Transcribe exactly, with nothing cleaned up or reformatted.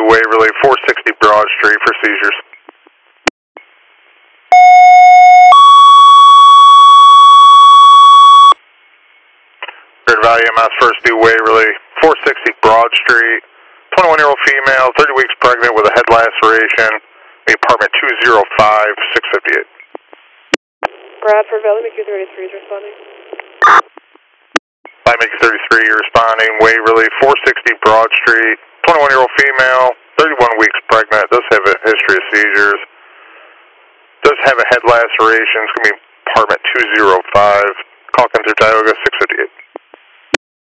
Waverly, four sixty Broad Street for seizures. Third value amounts first due Waverly, four sixty Broad Street, twenty-one-year-old female, thirty weeks pregnant with a head laceration, the apartment two oh five, six fifty-eight. Bradford Valley, M Q thirty-three is responding. By M Q thirty-three, you're responding, Waverly, four sixty Broad Street, twenty-one-year-old female, thirty-one weeks pregnant, does have a history of seizures, does have a head laceration, it's going to be apartment two oh five, call come through Tioga, six fifty-eight.